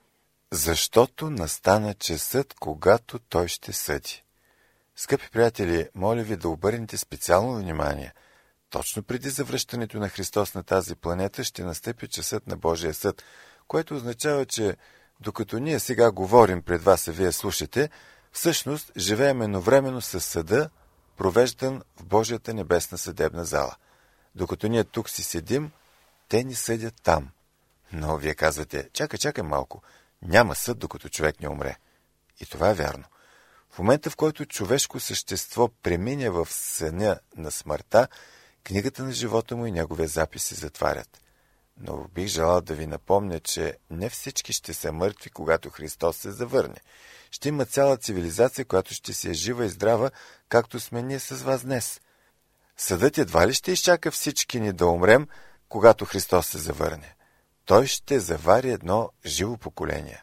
Защото настана часът, когато Той ще съди. Скъпи приятели, моля ви да обърнете специално внимание. Точно преди завръщането на Христос на тази планета ще настъпи часът на Божия съд, което означава, че докато ние сега говорим пред вас, а вие слушате, всъщност живеем едновременно с съда, провеждан в Божията небесна съдебна зала. Докато ние тук си седим, те ни съдят там. Но вие казвате, чакай, чакай малко, няма съд, докато човек не умре. И това е вярно. В момента, в който човешко същество премине в съня на смъртта, книгата на живота му и неговия запис се затварят. Но бих желал да ви напомня, че не всички ще са мъртви, когато Христос се завърне. Ще има цяла цивилизация, която ще си е жива и здрава, както сме ние с вас днес. Съдът едва ли ще изчака всички ни да умрем, когато Христос се завърне. Той ще завари едно живо поколение.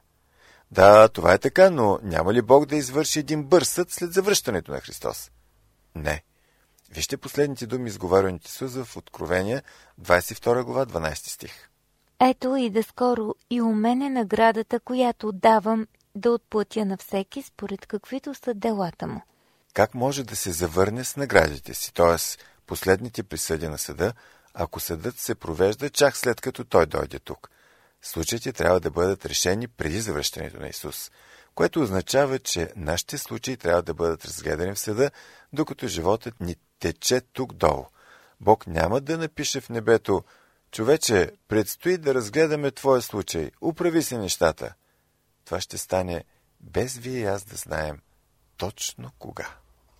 Да, това е така, но няма ли Бог да извърши един бърз съд след завръщането на Христос? Не. Вижте последните думи, изговаряни от Исус в Откровение, двадесет и втора глава, дванадесети стих. Ето и да скоро и у мен е наградата, която давам да отплатя на всеки според каквито са делата му. Как може да се завърне с наградите си, т.е. последните присъди на съда, ако съдът се провежда чак след като той дойде тук? Случаите трябва да бъдат решени преди завръщането на Исус, което означава, че нашите случаи трябва да бъдат разгледани в съда, докато животът ни тече тук долу. Бог няма да напише в небето: човече, предстои да разгледаме твоя случай, управи се нещата. Това ще стане без вие и аз да знаем точно кога.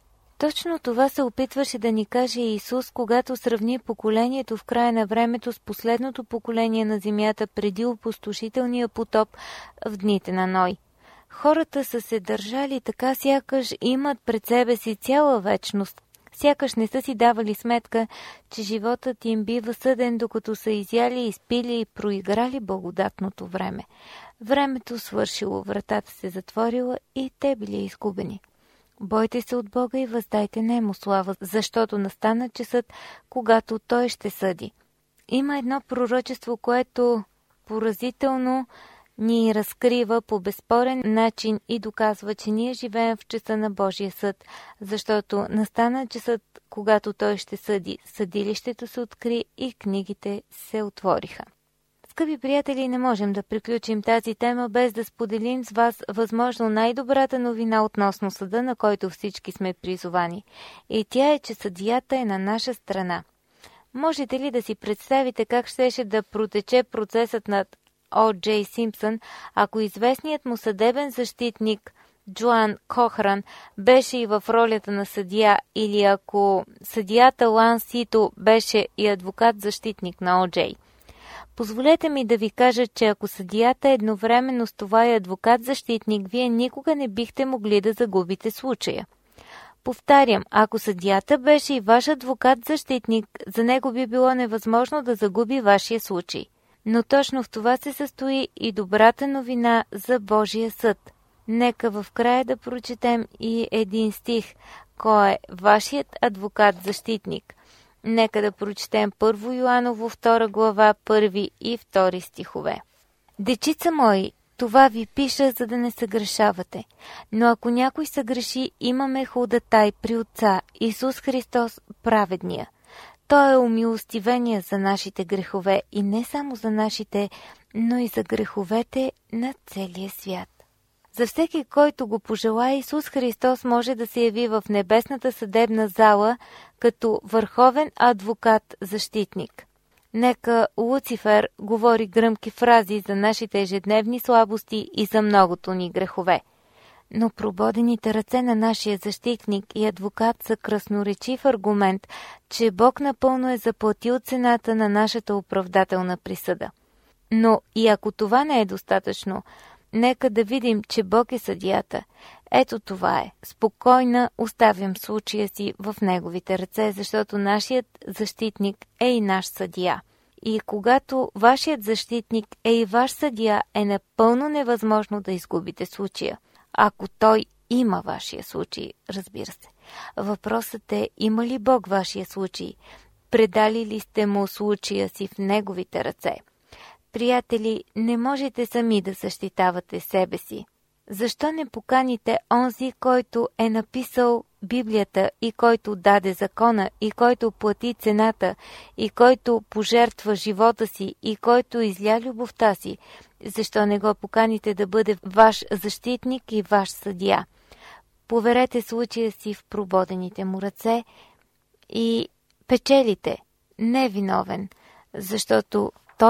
Точно това се опитваше да ни каже Исус, когато сравни поколението в края на времето с последното поколение на земята преди опустошителния потоп в дните на Ной. Хората са се държали така, сякаш имат пред себе си цяла вечност, сякаш не са си давали сметка, че животът им бива съден, докато са изяли, изпили и проиграли благодатното време. Времето свършило, вратата се затворила и те били изгубени. Бойте се от Бога и въздайте нему слава, защото настана часът, когато Той ще съди. Има едно пророчество, което поразително ни разкрива по безспорен начин и доказва, че ние живеем в часа на Божия съд, защото настана часът, когато Той ще съди. Съдилището се откри и книгите се отвориха. Скъпи приятели, не можем да приключим тази тема без да споделим с вас възможно най-добрата новина относно съда, на който всички сме призовани. И тя е, че съдията е на наша страна. Можете ли да си представите как щеше да протече процесът над О. Джей Симпсън, ако известният му съдебен защитник Джоан Кохран беше и в ролята на съдия, или ако съдията Лан Сито беше и адвокат-защитник на О. Джей? Позволете ми да ви кажа, че ако съдията едновременно с това и адвокат-защитник, вие никога не бихте могли да загубите случая. Повтарям, ако съдията беше и ваш адвокат-защитник, за него би било невъзможно да загуби вашия случай. Но точно в това се състои и добрата новина за Божия съд. Нека в края да прочетем и един стих. Кой е вашият адвокат-защитник? Нека да прочетем Първо Йоаново втора глава, първи и втори стихове. Дечица мои, това ви пиша, за да не съгрешавате. Но ако някой съгреши, имаме ходатай при Отца, Исус Христос праведния. Той е умилостивение за нашите грехове и не само за нашите, но и за греховете на целия свят. За всеки, който го пожелае, Исус Христос може да се яви в небесната съдебна зала като върховен адвокат-защитник. Нека Луцифер говори гръмки фрази за нашите ежедневни слабости и за многото ни грехове. Но прободените ръце на нашия защитник и адвокат са красноречив аргумент, че Бог напълно е заплатил цената на нашата оправдателна присъда. Но и ако това не е достатъчно, нека да видим, че Бог е съдията. Ето това е. Спокойна оставям случая си в Неговите ръце, защото нашият защитник е и наш съдия. И когато вашият защитник е и ваш съдия, е напълно невъзможно да изгубите случая. Ако той има вашия случай, разбира се. Въпросът е, има ли Бог вашия случай? Предали ли сте му случая си в Неговите ръце? Приятели, не можете сами да защитавате себе си. Защо не поканите онзи, който е написал Библията и който даде закона и който плати цената и който пожертва живота си и който изля любовта си? Защо не го поканите да бъде ваш защитник и ваш съдия? Поверете случая си в прободените му ръце и печелите, не виновен, защото той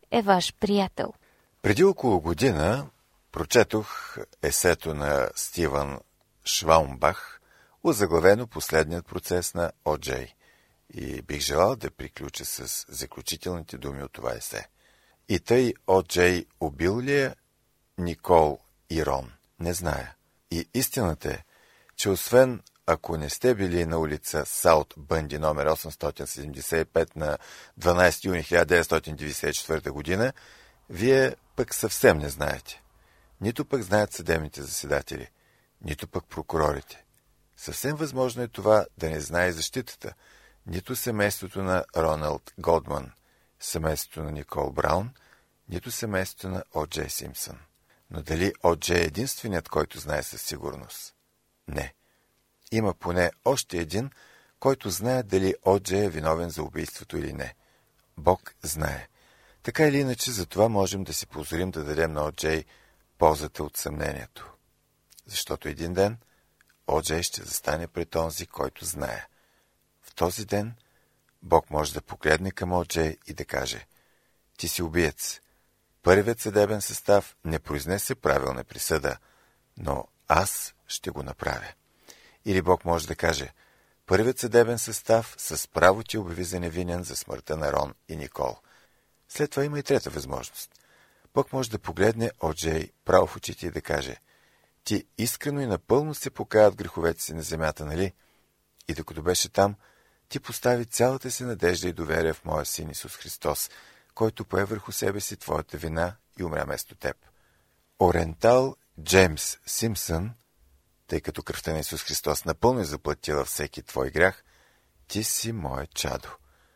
е ваш приятел. Преди около година прочетох есето на Стивън Шваумбах, озаглавено "Последният процес на О Джей", и бих желал да приключа с заключителните думи от това есе. И тъй О Джей убил ли е Никол и Рон? Не зная. И истината е, че освен ако не сте били на улица Саут Бънди номер осемстотин седемдесет и пет на дванадесети юни хиляда деветстотин деветдесет и четвърта година, вие пък съвсем не знаете. Нито пък знаят съдебните заседатели, нито пък прокурорите. Съвсем възможно е това да не знае защитата, нито семейството на Роналд Голдман, семейството на Никол Браун, нито семейството на О Джей Симпсън. Но дали О Джей е единственият, който знае със сигурност? Не. Има поне още един, който знае дали О Джей е виновен за убийството или не. Бог знае. Така или иначе, за това можем да си позволим да дадем на О Джей ползата от съмнението. Защото един ден О Джей ще застане пред онзи, който знае. В този ден Бог може да погледне към О Джей и да каже: "Ти си убиец. Първият съдебен състав не произнесе правилна присъда, но аз ще го направя." Или Бог може да каже: "Първият съдебен състав с право ти обяви за невинен за смъртта на Рон и Никол." След това има и трета възможност. Бог може да погледне О Джей право в очите и да каже: "Ти искрено и напълно се покая от греховете си на земята, нали? И докато беше там, ти постави цялата си надежда и доверие в моя син Исус Христос, който пое върху себе си твоята вина и умря вместо теб." Орентал Джеймс Симпсън, тъй като кръвта на Исус Христос напълно е заплатила всеки твой грях, ти си мое чадо,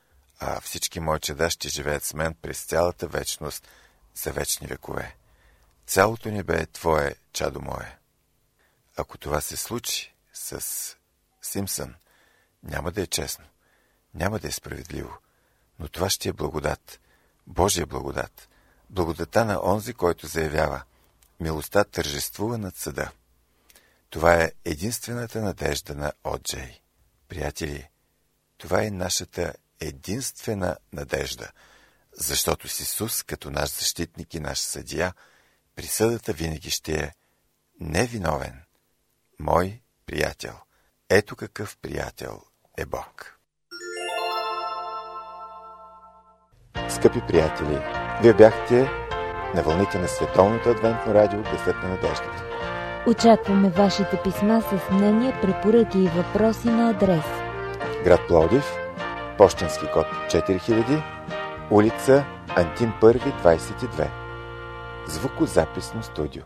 а всички мои чада ще живеят с мен през цялата вечност за вечни векове. Цялото небе е твое, чадо мое. Ако това се случи с Симпсън, няма да е честно, няма да е справедливо, но това ще е благодат, Божия благодат, благодата на онзи, който заявява: "Милостта тържествува над съда." Това е единствената надежда на О Джей. Приятели, това е нашата единствена надежда, защото с Исус като наш защитник и наш съдия, присъдата винаги ще е: "Невиновен, мой приятел." Ето какъв приятел е Бог. Скъпи приятели, вие бяхте на вълните на Световното адвентно радио "Гласът на надеждата". Очакваме вашите писма с мнения, препоръки и въпроси на адрес: град Пловдив, пощенски код четири хиляди, улица Антим първи, двадесет и две. Звукозаписно студио.